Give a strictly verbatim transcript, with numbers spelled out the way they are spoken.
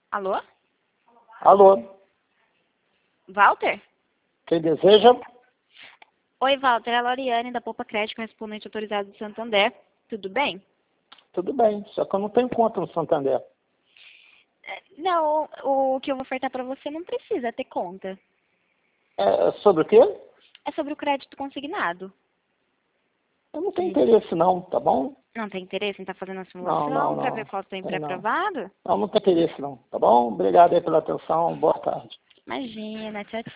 Alô? Alô, Walter? quem deseja? Oi, Walter. É a Loriane, da Poupa Crédito, correspondente autorizado do Santander. Tudo bem? Tudo bem, só que eu não tenho conta no Santander. É, Não, o, o que eu vou ofertar para você não precisa ter conta. É sobre o quê? É sobre o crédito consignado. Eu não tenho Gente, interesse não, tá bom? não tem interesse em estar fazendo a Não, não, simulação para ver não. qual tem Tem não. pré-aprovado? Não, não tem interesse não, tá bom? Obrigado aí pela atenção, boa tarde. Imagina, tchau, tchau.